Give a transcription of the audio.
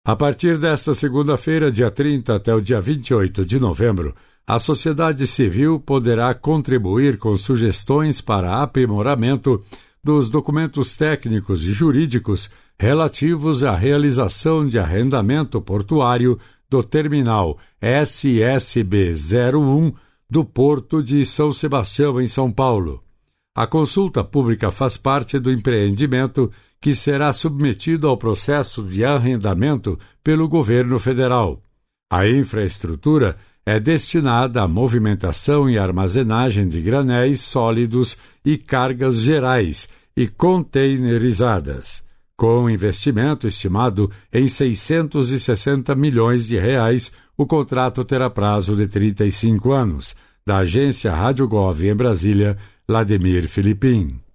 A partir desta segunda-feira, dia 30 até o dia 28 de novembro, a sociedade civil poderá contribuir com sugestões para aprimoramento dos documentos técnicos e jurídicos relativos à realização de arrendamento portuário do terminal SSB-01 do Porto de São Sebastião, em São Paulo. A consulta pública faz parte do empreendimento que será submetido ao processo de arrendamento pelo governo federal. A infraestrutura é destinada à movimentação e armazenagem de granéis sólidos e cargas gerais e containerizadas. Com investimento estimado em R$660 milhões, o contrato terá prazo de 35 anos. Da agência Rádio Gov em Brasília, Vladimir Filipim.